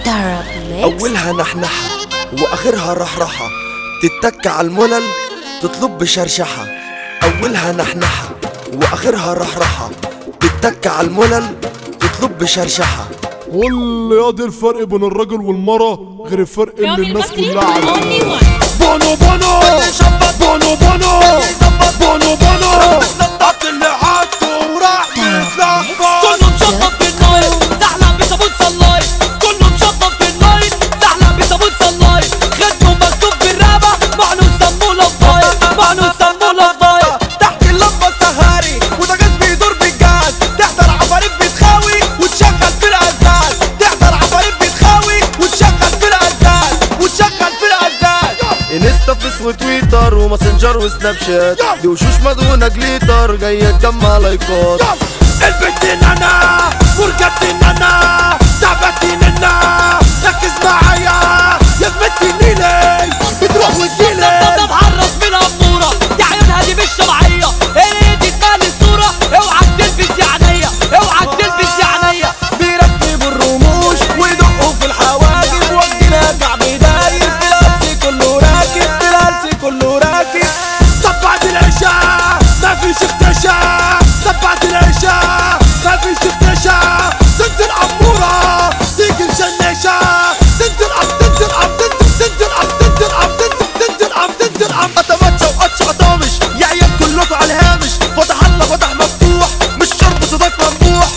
أولها نحنحة وآخرها رحرحة، تتك على الملل تطلب بشرشحة. أولها نحنحة وآخرها رحرحة، تتك على الملل تطلب بشرشحة. قول يا دي الفرق بين الراجل والمرة غير الفرق اللي الناس كلها عارفاه. بونو بونو بونو بونو بونو بونو نطط اللي حطه وراح يتلخبط. كله مشطب في النايت زحلق بصابون صلاي، كله مشطب في النايت زحلق بصابون صلاي. ختمه مكتوب بالرقبة معنو سموه لفايت، معنو سموه لفايت. تحت اللمبة السهاري وده جاز بيدور بالجاز، تحضر عفاريت بتخاوي وتشغل في الأزاز، تحضر عفاريت بتخاوي وتشغل في الأزاز، وتشغل في الأزاز. انستا فيس وتويتر وماسنجر وسناب شات، دي وشوش مدهونة جليتر جاية تجمع لايكات. البنت نانا فرجت نانا تعبت نانا، ركز معايا يا زميلتي نيلي بتروح وتجيلي. طب حرص من أمورة دي عيونها دي مش طبيعية، ايدي تبان الصورة اوعك تلبس يا عينيا، اوعك تلبس يا عينيا. بيركبوا الرموش ويدقوا في الحواجب، وجهنا كعب داير في الهلس كله راكب، في الهلس كله راكب. طب بعد العشاء مفيش اختشاء، طب بعد العشاء مفيش اختشاء. تنزل أمورة تيجي مشنشة، تنزل أم تنزل أم تنزل أم تنزل أم تنزل أم تنزل أم. أتمتشى وقتش أطامش يا عيال كلكوا على الهامش، فتح الله فتح مفتوح مش شرط صداك ممنوع.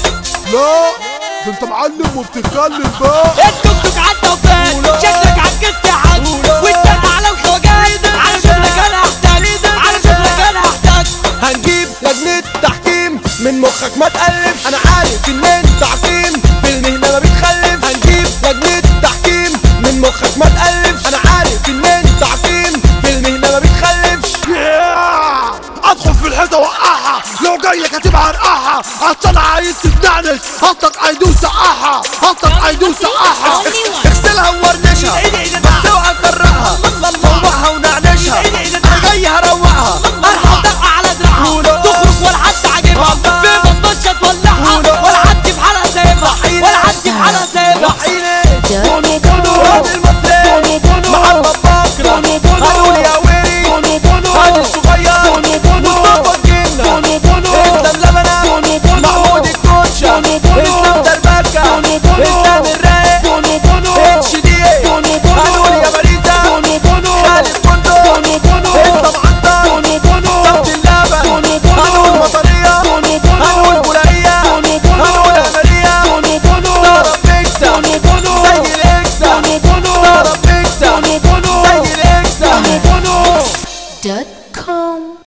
لا ده انت معلم وبتتكلم بقى. التوك توك عدى وفات شكلك عجزت يا حاج، واتدق على الخواجات على شغلك انا هحتاج، على شغلك انا هحتاج. هنجيب لجنة تحكيم من مخك ما تقلبش، انا عارف ان انت عقيم في المهنة ما بيتخلفش. هنجيب لجنة تحكيم من مخك ما تقلبش، انا عارف ان انت عقيم في المهنة ما بيتخلفش. ادخل في الحيطة وقعها، لو جاية كاتبها هنقعها، عشان عايز تتنعنش هطك ايدو سقعها، هطك ايدو سقعها. اغسلها وورنشها بس اوعى تفرقها، فوقها ونعنشها انا جاي هروقها. ارحم دقة على دراعها تخرج ولا حد عاجبها، في بصمتش تولعها ولا حد في حالها سايبها، ولا حد في حالها سايبها. بونو بونو راجل مصري محمد بكرة، هنقول يا ويلي هاني الصغير مصطفى الجنة، اسلام لبنة محمود الكوتشة، اسلام دربكة، اسلام الرايق، اتش دي هنقول يا باريزة خالد بندق، اسلام عنتر صوت اللبن، هنقول مطرية، هنقول بولائية، هنقول أمرية، ضرب بيكسا زي الإكسا، ضرب بيكسا زي الإكسا.